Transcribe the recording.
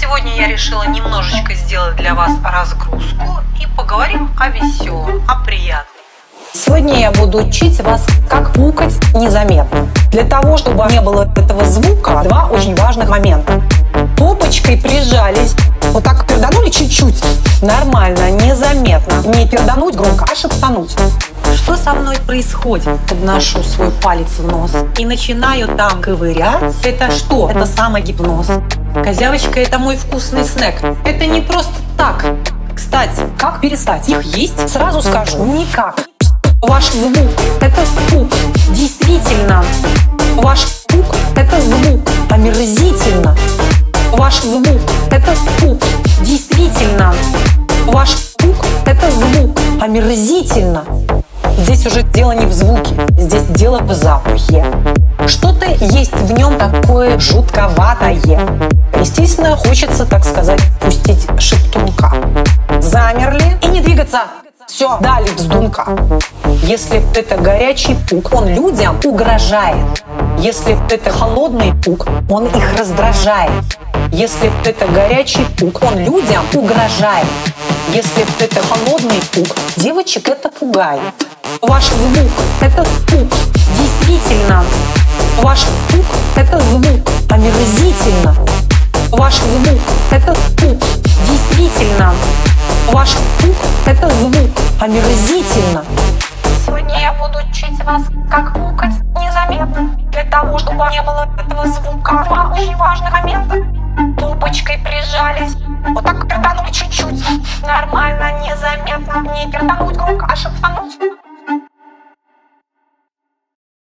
сегодня я решила немножечко сделать для вас разгрузку и поговорим о веселом, о приятном. Сегодня я буду учить вас, как пукать незаметно. Для того, чтобы не было этого звука, два очень важных момента. Попочкой прижались, вот так перданули чуть-чуть. Нормально, незаметно. Не пердануть громко, а шептануть. Что со мной происходит? Подношу свой палец в нос и начинаю там ковырять. Это что? Это самогипноз. Козявочка, это мой вкусный снэк. Это не просто так. Кстати, как перестать их есть? Сразу скажу, никак. Ваш звук – это пук. Действительно, ваш пук – это звук. Омерзительно. Ваш звук – это пук. Действительно, ваш пук – это звук. Омерзительно. Здесь уже дело не в звуке, здесь дело в запахе. Что-то есть в нем такое жутковатое. Естественно, хочется, так сказать, пустить шептунка. Замерли и не двигаться. Все, дали вздунка. Если это горячий пук, он людям угрожает. Если это холодный пук, он их раздражает. Если это горячий пук, он людям угрожает. Если это холодный пук, девочек это пугает. Ваш звук – это пук. Действительно, ваш пук – это звук. Омерзительно. Ваш звук – это пук. Действительно, ваш пук – это звук. Омерзительно. Сегодня я буду учить вас, как пукать незаметно. Для того, чтобы не было этого звука. Два очень важных момента. Попочкой прижались, вот так перданули чуть-чуть. Нормально, незаметно. Не пердануть громко, а шептануть.